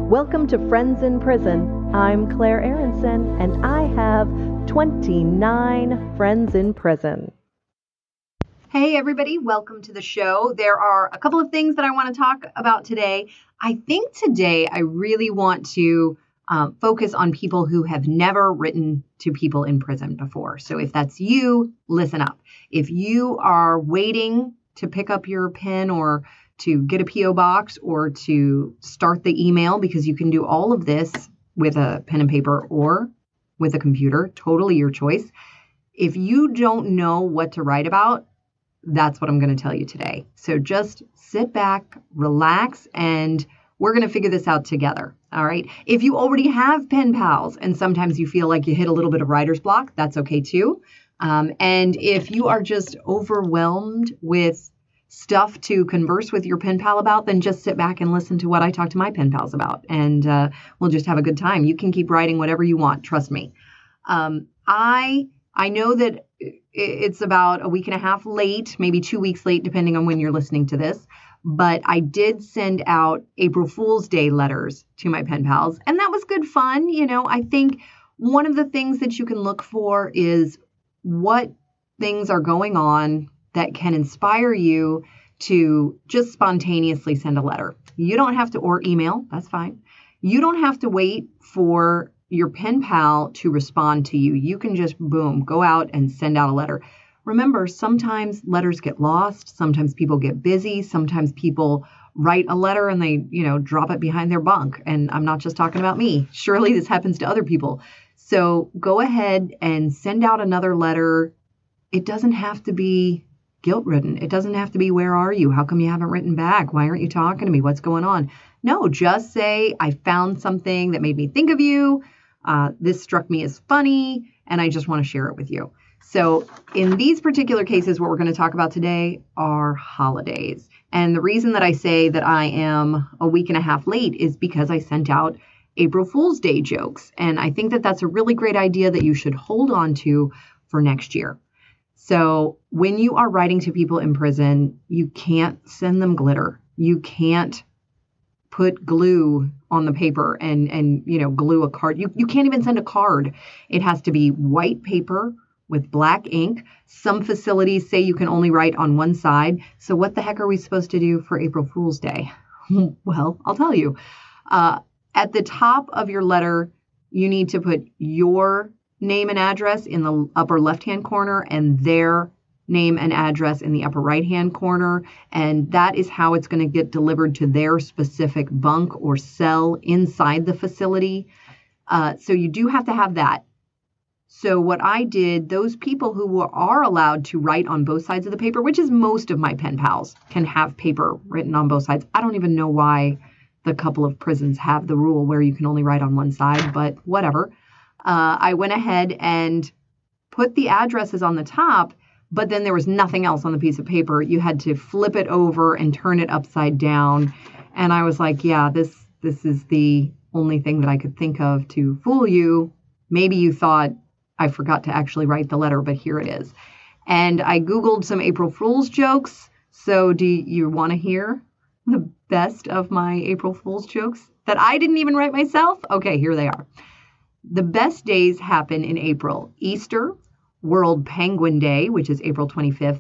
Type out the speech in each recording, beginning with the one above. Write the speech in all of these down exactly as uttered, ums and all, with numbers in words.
Welcome to Friends in Prison. I'm Claire Aronson, and I have twenty-nine friends in prison. Hey everybody, welcome to the show. There are a couple of things that I want to talk about today. I think today I really want to um, focus on people who have never written to people in prison before. So if that's you, listen up. If you are waiting to pick up your pen or to get a P O box or to start the email, because you can do all of this with a pen and paper or with a computer, totally your choice. If you don't know what to write about, that's what I'm going to tell you today. So just sit back, relax, and we're going to figure this out together. All right. If you already have pen pals and sometimes you feel like you hit a little bit of writer's block, that's okay too. Um, and if you are just overwhelmed with stuff to converse with your pen pal about, then just sit back and listen to what I talk to my pen pals about, and uh, we'll just have a good time. You can keep writing whatever you want. Trust me. Um, I I know that it's about a week and a half late, maybe two weeks late, depending on when you're listening to this. But I did send out April Fool's Day letters to my pen pals, and that was good fun. You know, I think one of the things that you can look for is what things are going on that can inspire you to just spontaneously send a letter. You don't have to, or email, that's fine. You don't have to wait for your pen pal to respond to you. You can just, boom, go out and send out a letter. Remember, sometimes letters get lost. Sometimes people get busy. Sometimes people write a letter and they, you know, drop it behind their bunk. And I'm not just talking about me. Surely this happens to other people. So go ahead and send out another letter. It doesn't have to be guilt-ridden. It doesn't have to be, where are you? How come you haven't written back? Why aren't you talking to me? What's going on? No, just say, I found something that made me think of you. Uh, this struck me as funny, and I just want to share it with you. So in these particular cases, what we're going to talk about today are holidays. And the reason that I say that I am a week and a half late is because I sent out April Fool's Day jokes. And I think that that's a really great idea that you should hold on to for next year. So when you are writing to people in prison, you can't send them glitter. You can't put glue on the paper and, and you know, glue a card. You, you can't even send a card. It has to be white paper with black ink. Some facilities say you can only write on one side. So what the heck are we supposed to do for April Fool's Day? Well, I'll tell you. Uh, at the top of your letter, you need to put your name and address in the upper left-hand corner and their name and address in the upper right-hand corner. And that is how it's going to get delivered to their specific bunk or cell inside the facility. Uh, so you do have to have that. So what I did, those people who are allowed to write on both sides of the paper, which is most of my pen pals, can have paper written on both sides. I don't even know why the couple of prisons have the rule where you can only write on one side, but whatever. Uh, I went ahead and put the addresses on the top, but then there was nothing else on the piece of paper. You had to flip it over and turn it upside down. And I was like, yeah, this this is the only thing that I could think of to fool you. Maybe you thought I forgot to actually write the letter, but here it is. And I Googled some April Fool's jokes. So do you want to hear the best of my April Fool's jokes that I didn't even write myself? Okay, here they are. The best days happen in April: Easter, World Penguin Day, which is April twenty-fifth,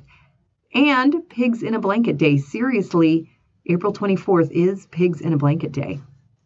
and Pigs in a Blanket Day. Seriously, April twenty-fourth is Pigs in a Blanket Day.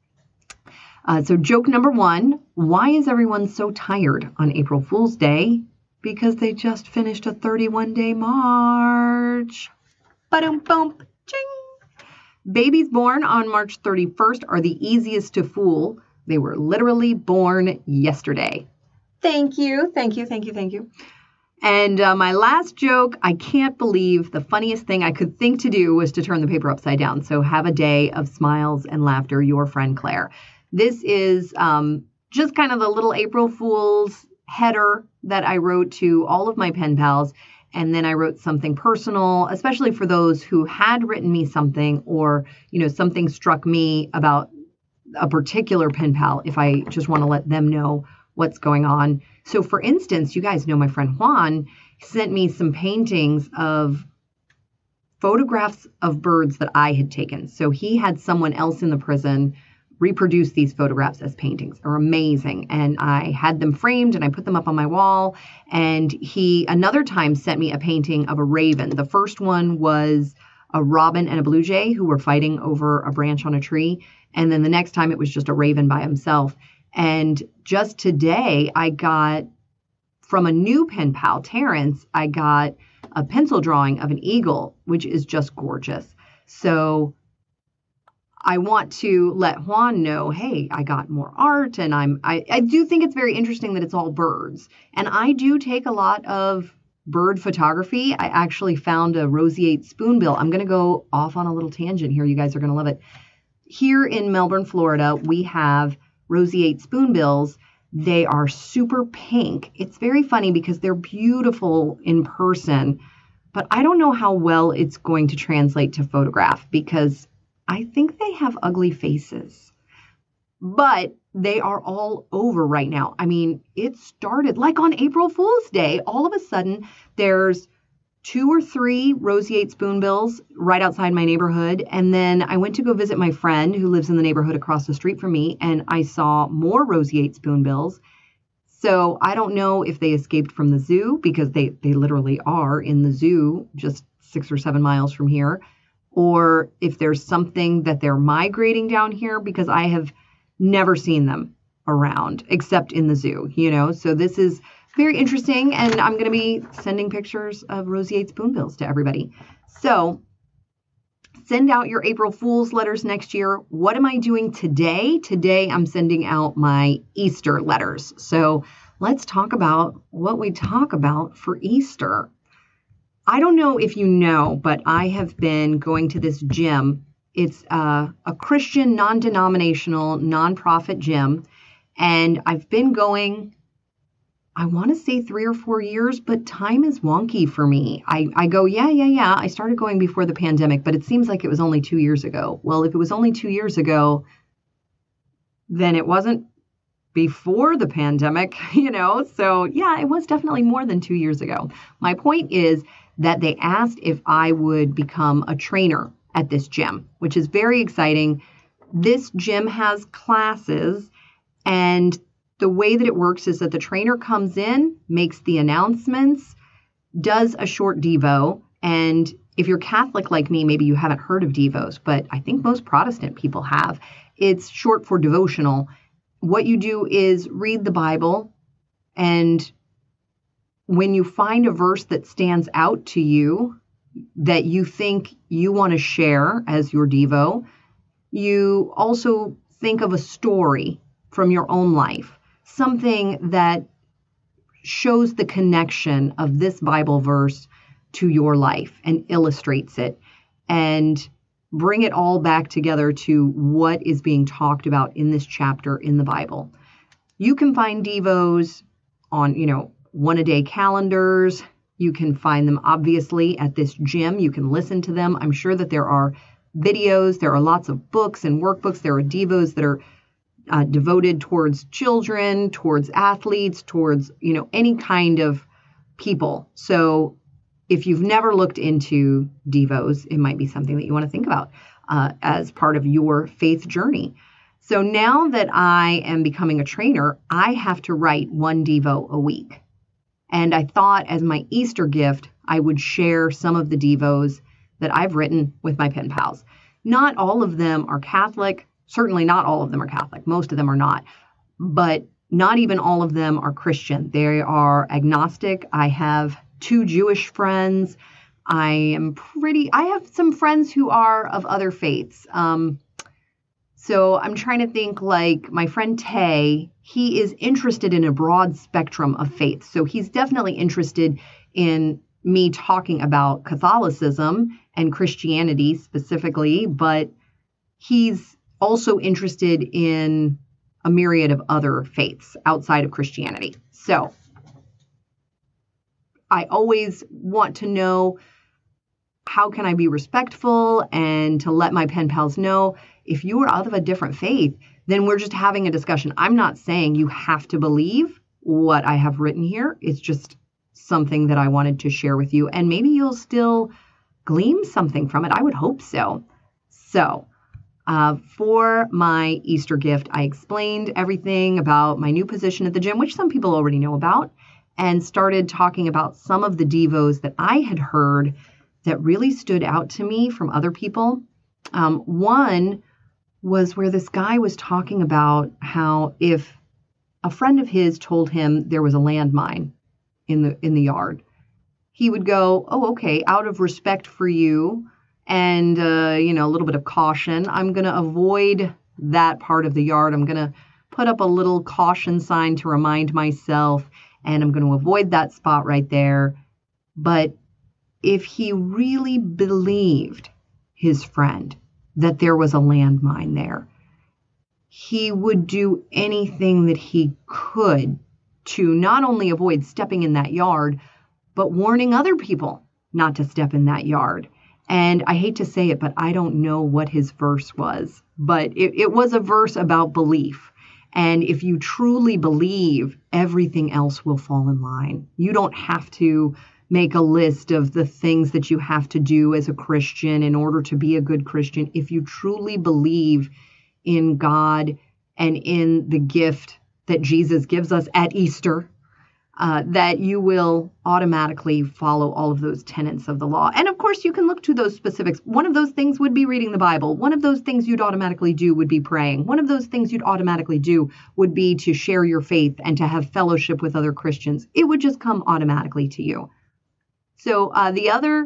Uh, so joke number one, why is everyone so tired on April Fool's Day? Because they just finished a thirty-one day march. Ba-dum bump, ching. Babies born on March thirty-first are the easiest to fool. They were literally born yesterday. Thank you, thank you, thank you, thank you. And uh, my last joke, I can't believe the funniest thing I could think to do was to turn the paper upside down. So have a day of smiles and laughter, your friend Claire. This is um, just kind of the little April Fool's header that I wrote to all of my pen pals. And then I wrote something personal, especially for those who had written me something, or, you know, something struck me about a particular pen pal, if I just want to let them know what's going on. So for instance, you guys know my friend Juan sent me some paintings of photographs of birds that I had taken. So he had someone else in the prison reproduce these photographs as paintings. They're amazing. And I had them framed and I put them up on my wall. And he another time sent me a painting of a raven. The first one was a robin and a blue jay who were fighting over a branch on a tree. And then the next time it was just a raven by himself. And just today I got, from a new pen pal, Terrence, I got a pencil drawing of an eagle, which is just gorgeous. So I want to let Juan know, hey, I got more art, and I'm I, I do think it's very interesting that it's all birds. And I do take a lot of bird photography. I actually found a roseate spoonbill. I'm going to go off on a little tangent here. You guys are going to love it. Here in Melbourne, Florida, we have roseate spoonbills. They are super pink. It's very funny because they're beautiful in person, but I don't know how well it's going to translate to photograph because I think they have ugly faces, but they are all over right now. I mean, it started like on April Fool's Day. All of a sudden, there's two or three roseate spoonbills right outside my neighborhood. And then I went to go visit my friend who lives in the neighborhood across the street from me, and I saw more roseate spoonbills. So I don't know if they escaped from the zoo, because they, they literally are in the zoo just six or seven miles from here, or if there's something that they're migrating down here, because I have never seen them around except in the zoo, you know. So this is very interesting, and I'm going to be sending pictures of roseate spoonbills to everybody. So send out your April Fool's letters next year. What am I doing today? Today I'm sending out my Easter letters. So let's talk about what we talk about for Easter. I don't know if you know, but I have been going to this gym. It's uh, a Christian, non-denominational, nonprofit gym. And I've been going, I want to say three or four years, but time is wonky for me. I, I go, yeah, yeah, yeah. I started going before the pandemic, but it seems like it was only two years ago. Well, if it was only two years ago, then it wasn't before the pandemic, you know? So yeah, it was definitely more than two years ago. My point is that they asked if I would become a trainer at this gym, which is very exciting. This gym has classes, and the way that it works is that the trainer comes in, makes the announcements, does a short Devo. And if you're Catholic like me, maybe you haven't heard of Devos, but I think most Protestant people have. It's short for devotional. What you do is read the Bible, and when you find a verse that stands out to you that you think you want to share as your Devo, you also think of a story from your own life, something that shows the connection of this Bible verse to your life and illustrates it, and bring it all back together to what is being talked about in this chapter in the Bible. You can find Devos on, you know, one-a-day calendars. You can find them obviously at this gym. You can listen to them. I'm sure that there are videos. There are lots of books and workbooks. There are Devos that are uh, devoted towards children, towards athletes, towards, you know, any kind of people. So if you've never looked into Devos, it might be something that you want to think about uh, as part of your faith journey. So now that I am becoming a trainer, I have to write one Devo a week. And I thought as my Easter gift, I would share some of the Devos that I've written with my pen pals. Not all of them are Catholic. Certainly not all of them are Catholic. Most of them are not. But not even all of them are Christian. They are agnostic. I have two Jewish friends. I am pretty, I have some friends who are of other faiths. Um, so I'm trying to think, like my friend Tay, he is interested in a broad spectrum of faith. So he's definitely interested in me talking about Catholicism and Christianity specifically, but he's also interested in a myriad of other faiths outside of Christianity. So I always want to know, how can I be respectful, and to let my pen pals know, if you are out of a different faith, then we're just having a discussion. I'm not saying you have to believe what I have written here. It's just something that I wanted to share with you, and maybe you'll still glean something from it. I would hope so. So Uh, for my Easter gift, I explained everything about my new position at the gym, which some people already know about, and started talking about some of the devos that I had heard that really stood out to me from other people. Um, one was where this guy was talking about how if a friend of his told him there was a landmine in the in the yard, he would go, oh, okay, out of respect for you and, uh, you know, a little bit of caution, I'm going to avoid that part of the yard. I'm going to put up a little caution sign to remind myself, and I'm going to avoid that spot right there. But if he really believed his friend that there was a landmine there, he would do anything that he could to not only avoid stepping in that yard, but warning other people not to step in that yard. And I hate to say it, but I don't know what his verse was, but it, it was a verse about belief. And if you truly believe, everything else will fall in line. You don't have to make a list of the things that you have to do as a Christian in order to be a good Christian. If you truly believe in God and in the gift that Jesus gives us at Easter, uh, that you will automatically follow all of those tenets of the law. And of course, you can look to those specifics. One of those things would be reading the Bible. One of those things you'd automatically do would be praying. One of those things you'd automatically do would be to share your faith and to have fellowship with other Christians. It would just come automatically to you. So uh, the other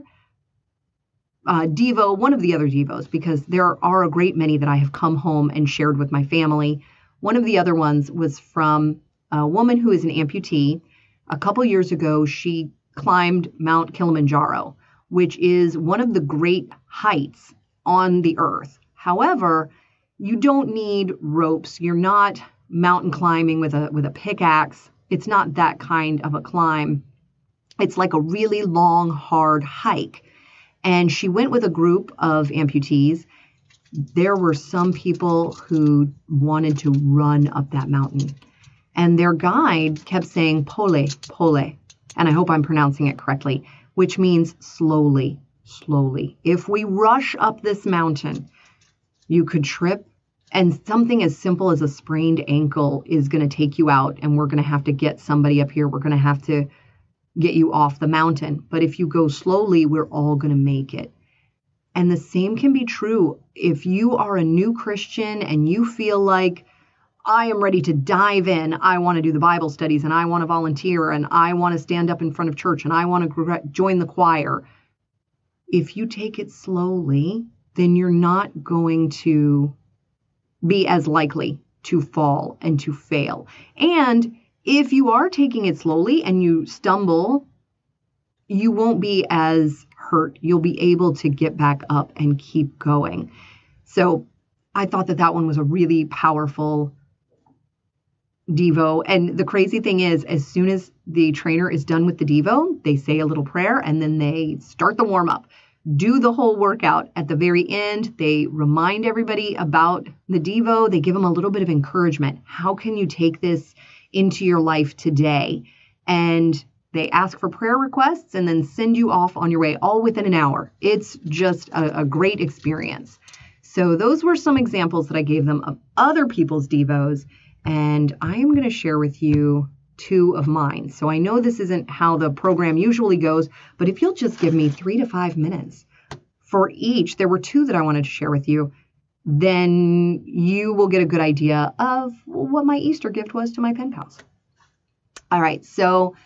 uh, Devo, one of the other Devos, because there are a great many that I have come home and shared with my family. One of the other ones was from a woman who is an amputee. A couple years ago, she climbed Mount Kilimanjaro, which is one of the great heights on the earth. However, you don't need ropes. You're not mountain climbing with a with a pickaxe. It's not that kind of a climb. It's like a really long, hard hike. And she went with a group of amputees. There were some people who wanted to run up that mountain. And their guide kept saying, pole, pole. And I hope I'm pronouncing it correctly, which means slowly, slowly. If we rush up this mountain, you could trip, and something as simple as a sprained ankle is going to take you out, and we're going to have to get somebody up here. We're going to have to get you off the mountain. But if you go slowly, we're all going to make it. And the same can be true if you are a new Christian and you feel like, I am ready to dive in. I want to do the Bible studies, and I want to volunteer, and I want to stand up in front of church, and I want to join the choir. If you take it slowly, then you're not going to be as likely to fall and to fail. And if you are taking it slowly and you stumble, you won't be as hurt. You'll be able to get back up and keep going. So I thought that that one was a really powerful Devo. And the crazy thing is, as soon as the trainer is done with the Devo, they say a little prayer and then they start the warm up, do the whole workout. At the very end, they remind everybody about the Devo. They give them a little bit of encouragement. How can you take this into your life today? And they ask for prayer requests and then send you off on your way, all within an hour. It's just a, a great experience. So those were some examples that I gave them of other people's Devos. And I am going to share with you two of mine. So I know this isn't how the program usually goes, but if you'll just give me three to five minutes for each, there were two that I wanted to share with you, then you will get a good idea of what my Easter gift was to my pen pals. All right. So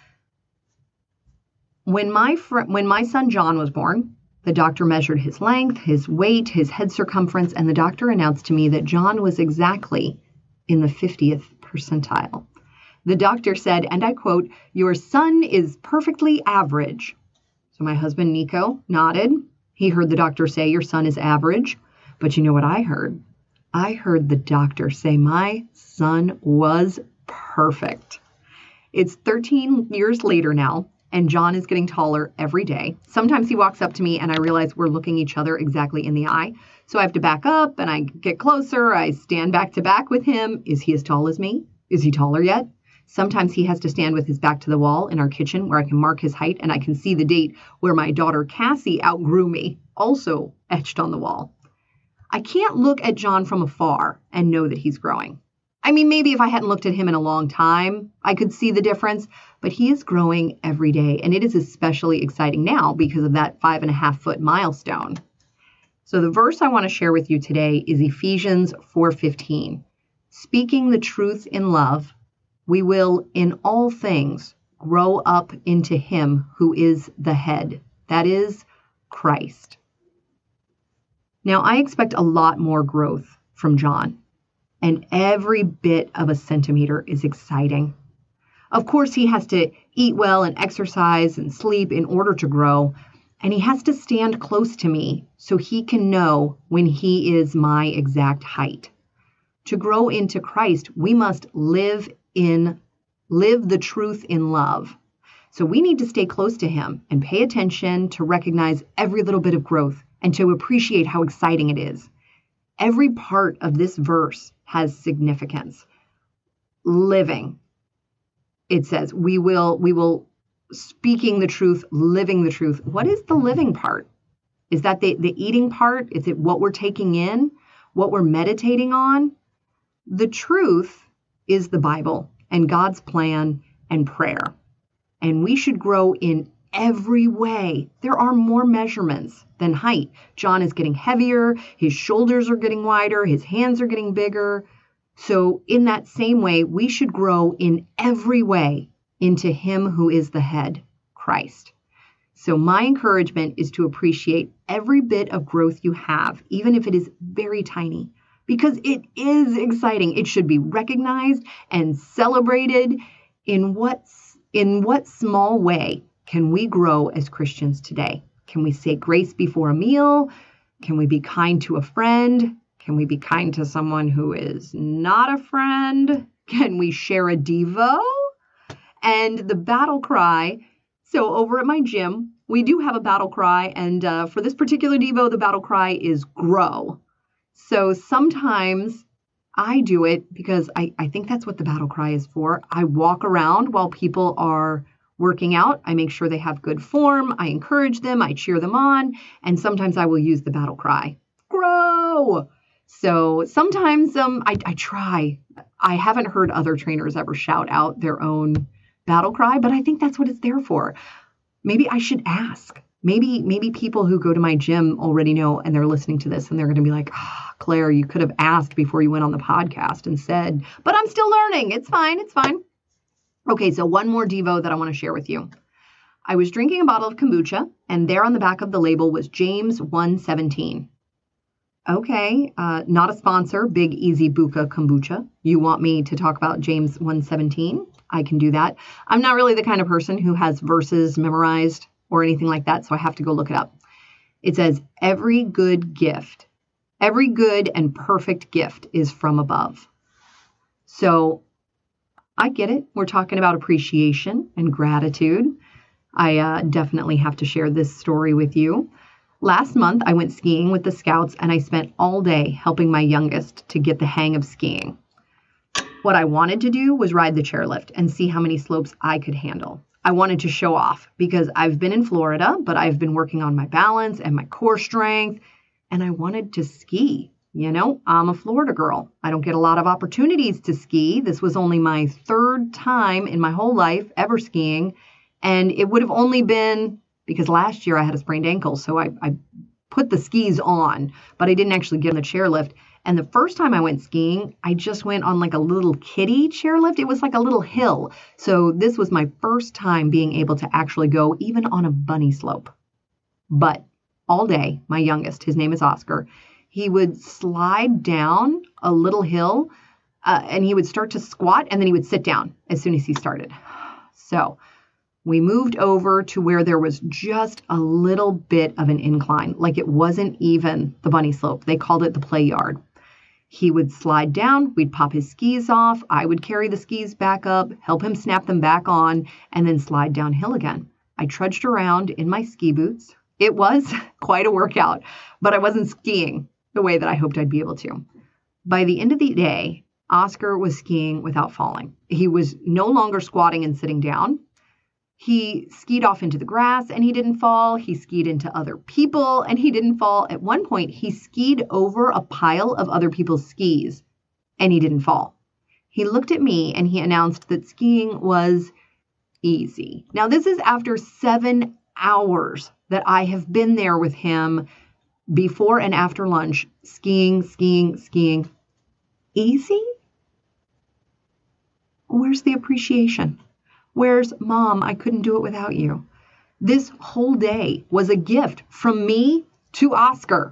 when my fr- when my son John was born, the doctor measured his length, his weight, his head circumference, and the doctor announced to me that John was exactly in the fiftieth percentile. The doctor said, and I quote, "Your son is perfectly average." So my husband, Nico, nodded. He heard the doctor say, "Your son is average." But you know what I heard? I heard the doctor say my son was perfect. It's thirteen years later now, and John is getting taller every day. Sometimes he walks up to me and I realize we're looking each other exactly in the eye. So I have to back up and I get closer. I stand back to back with him. Is he as tall as me? Is he taller yet? Sometimes he has to stand with his back to the wall in our kitchen where I can mark his height and I can see the date where my daughter Cassie outgrew me, also etched on the wall. I I can't look at John from afar and know that he's growing. I mean, maybe if I hadn't looked at him in a long time, I could see the difference, but he is growing every day. And it is especially exciting now because of that five and a half foot milestone. So the verse I want to share with you today is Ephesians four fifteen. Speaking the truth in love, we will in all things grow up into him who is the head. That is Christ. Now, I expect a lot more growth from John, and every bit of a centimeter is exciting. Of course, he has to eat well and exercise and sleep in order to grow, and he has to stand close to me so he can know when he is my exact height. To grow into Christ, we must live in, live the truth in love. So we need to stay close to him and pay attention to recognize every little bit of growth and to appreciate how exciting it is. Every part of this verse has significance. Living. It says, we will, we will speaking the truth, living the truth. What is the living part? Is that the, the eating part? Is it what we're taking in? What we're meditating on? The truth is the Bible and God's plan and prayer. And we should grow in every way. There are more measurements than height. John is getting heavier. His shoulders are getting wider. His hands are getting bigger. So in that same way, we should grow in every way into him who is the head, Christ. So my encouragement is to appreciate every bit of growth you have, even if it is very tiny, because it is exciting. It should be recognized and celebrated. In what, in what small way can we grow as Christians today? Can we say grace before a meal? Can we be kind to a friend? Can we be kind to someone who is not a friend? Can we share a Devo? And the battle cry. So over at my gym, we do have a battle cry. And uh, for this particular Devo, the battle cry is grow. So sometimes I do it because I, I think that's what the battle cry is for. I walk around while people are working out. I make sure they have good form. I encourage them. I cheer them on. And sometimes I will use the battle cry. Grow! So sometimes um, I, I try. I haven't heard other trainers ever shout out their own battle cry, but I think that's what it's there for. Maybe I should ask. Maybe maybe people who go to my gym already know and they're listening to this and they're going to be like, ah, Claire, you could have asked before you went on the podcast and said, but I'm still learning. It's fine. It's fine. Okay, so one more Devo that I want to share with you. I was drinking a bottle of kombucha, and there on the back of the label was James one seventeen. Okay, uh, not a sponsor, Big Easy Buka Kombucha. You want me to talk about James one seventeen? I can do that. I'm not really the kind of person who has verses memorized or anything like that, so I have to go look it up. It says, every good gift, every good and perfect gift is from above. So I get it. We're talking about appreciation and gratitude. I uh, definitely have to share this story with you. Last month, I went skiing with the Scouts, and I spent all day helping my youngest to get the hang of skiing. What I wanted to do was ride the chairlift and see how many slopes I could handle. I wanted to show off because I've been in Florida, but I've been working on my balance and my core strength, and I wanted to ski. You know, I'm a Florida girl. I don't get a lot of opportunities to ski. This was only my third time in my whole life ever skiing, and it would have only been because last year I had a sprained ankle, so I, I put the skis on, but I didn't actually get on the chairlift. And the first time I went skiing, I just went on like a little kiddie chairlift. It was like a little hill. So this was my first time being able to actually go even on a bunny slope. But all day, my youngest, his name is Oscar, he would slide down a little hill uh, and he would start to squat and then he would sit down as soon as he started. So we moved over to where there was just a little bit of an incline, like it wasn't even the bunny slope. They called it the play yard. He would slide down, we'd pop his skis off, I would carry the skis back up, help him snap them back on, and then slide downhill again. I trudged around in my ski boots. It was quite a workout, but I wasn't skiing the way that I hoped I'd be able to. By the end of the day, Oscar was skiing without falling. He was no longer squatting and sitting down. He skied off into the grass and he didn't fall. He skied into other people and he didn't fall. At one point, he skied over a pile of other people's skis and he didn't fall. He looked at me and he announced that skiing was easy. Now, this is after seven hours that I have been there with him before and after lunch, skiing, skiing, skiing. Easy? Where's the appreciation? Where's, Mom, I couldn't do it without you? This whole day was a gift from me to Oscar.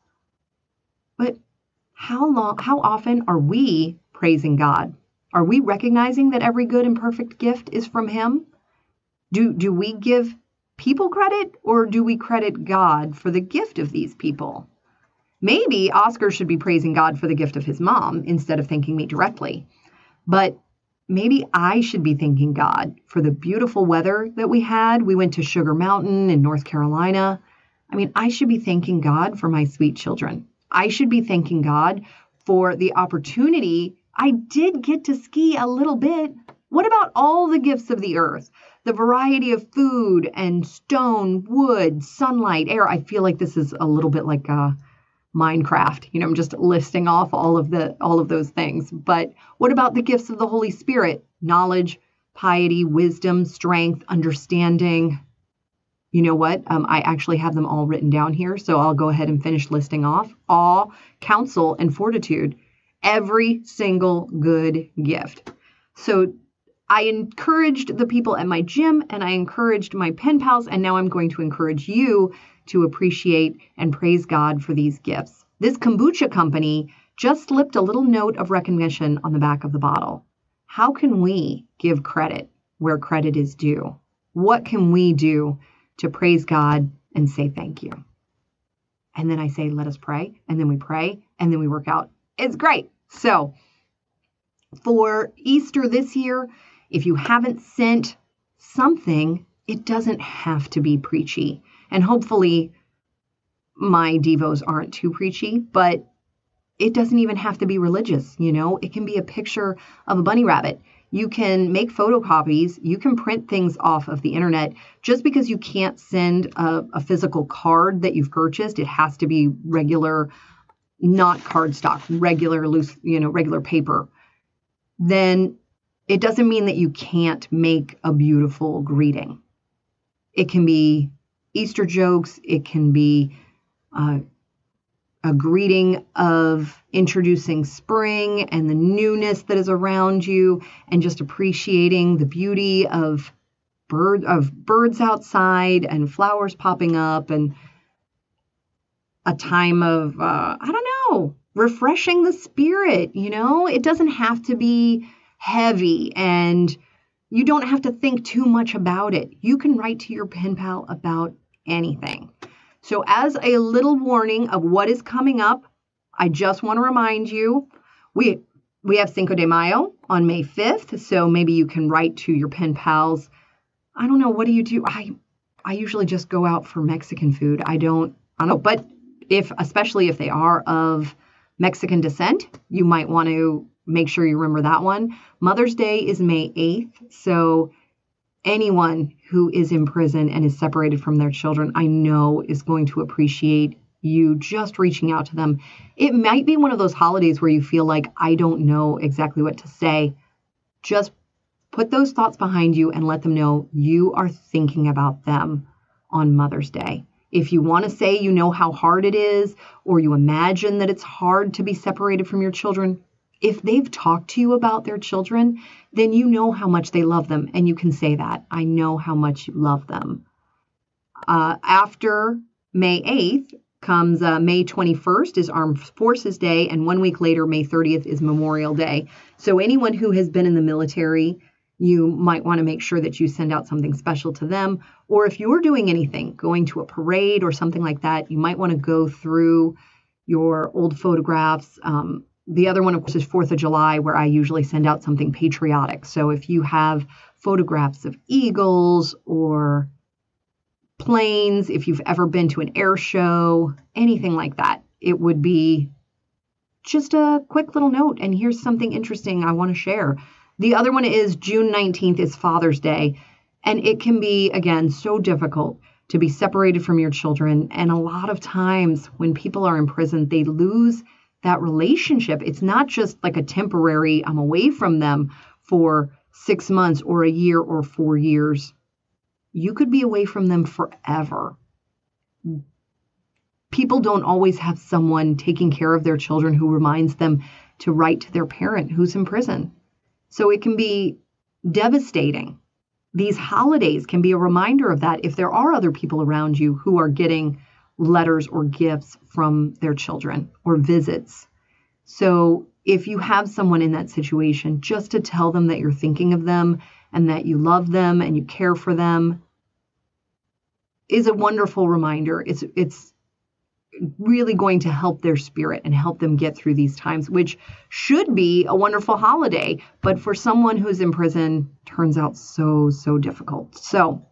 But how long, how often are we praising God? Are we recognizing that every good and perfect gift is from him? Do, do we give people credit or do we credit God for the gift of these people? Maybe Oscar should be praising God for the gift of his mom instead of thanking me directly. But maybe I should be thanking God for the beautiful weather that we had. We went to Sugar Mountain in North Carolina. I mean, I should be thanking God for my sweet children. I should be thanking God for the opportunity. I did get to ski a little bit. What about all the gifts of the earth? The variety of food and stone, wood, sunlight, air. I feel like this is a little bit like a Minecraft. You know, I'm just listing off all of the all of those things. But what about the gifts of the Holy Spirit? Knowledge, piety, wisdom, strength, understanding. You know what? Um, I actually have them all written down here. So I'll go ahead and finish listing off. Awe, counsel, and fortitude. Every single good gift. So I encouraged the people at my gym and I encouraged my pen pals. And now I'm going to encourage you to appreciate and praise God for these gifts. This kombucha company just slipped a little note of recognition on the back of the bottle. How can we give credit where credit is due? What can we do to praise God and say thank you? And then I say, let us pray. And then we pray and then we work out. It's great. So for Easter this year, if you haven't sent something, it doesn't have to be preachy. And hopefully my devos aren't too preachy, but it doesn't even have to be religious. You know, it can be a picture of a bunny rabbit. You can make photocopies. You can print things off of the internet. Just because you can't send a, a physical card that you've purchased, it has to be regular, not cardstock, regular loose, you know, regular paper. Then it doesn't mean that you can't make a beautiful greeting. It can be Easter jokes. It can be uh, a greeting of introducing spring and the newness that is around you and just appreciating the beauty of bird of birds outside and flowers popping up and a time of, uh, I don't know, refreshing the spirit. You know, it doesn't have to be heavy and you don't have to think too much about it. You can write to your pen pal about anything. So as a little warning of what is coming up, I just want to remind you, we we have Cinco de Mayo on May fifth. So maybe you can write to your pen pals. I don't know. What do you do? I I usually just go out for Mexican food. I don't, I don't know. But if, especially if they are of Mexican descent, you might want to make sure you remember that one. Mother's Day is May eighth. So anyone who is in prison and is separated from their children, I know is going to appreciate you just reaching out to them. It might be one of those holidays where you feel like, I don't know exactly what to say. Just put those thoughts behind you and let them know you are thinking about them on Mother's Day. If you want to say you know how hard it is, or you imagine that it's hard to be separated from your children, if they've talked to you about their children, then you know how much they love them. And you can say that. I know how much you love them. Uh, after May eighth comes uh, May twenty-first is Armed Forces Day. And one week later, May thirtieth is Memorial Day. So anyone who has been in the military, you might want to make sure that you send out something special to them. Or if you're doing anything, going to a parade or something like that, you might want to go through your old photographs. Um, The other one, of course, is fourth of July, where I usually send out something patriotic. So if you have photographs of eagles or planes, if you've ever been to an air show, anything like that, it would be just a quick little note. And here's something interesting I want to share. The other one is June nineteenth is Father's Day. And it can be, again, so difficult to be separated from your children. And a lot of times when people are in prison, they lose that relationship. It's not just like a temporary, I'm away from them for six months or a year or four years. You could be away from them forever. People don't always have someone taking care of their children who reminds them to write to their parent who's in prison. So it can be devastating. These holidays can be a reminder of that if there are other people around you who are getting letters or gifts from their children or visits. So if you have someone in that situation, just to tell them that you're thinking of them and that you love them and you care for them is a wonderful reminder. It's it's really going to help their spirit and help them get through these times, which should be a wonderful holiday, but for someone who's in prison, turns out so, so difficult. So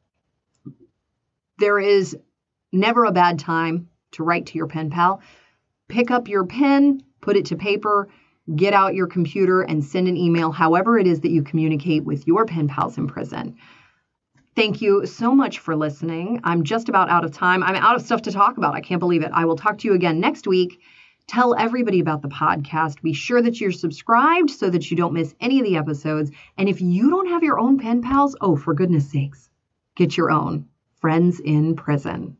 there is never a bad time to write to your pen pal. Pick up your pen, put it to paper, get out your computer and send an email, however it is that you communicate with your pen pals in prison. Thank you so much for listening. I'm just about out of time. I'm out of stuff to talk about. I can't believe it. I will talk to you again next week. Tell everybody about the podcast. Be sure that you're subscribed so that you don't miss any of the episodes. And if you don't have your own pen pals, oh, for goodness sakes, get your own. Friends in Prison.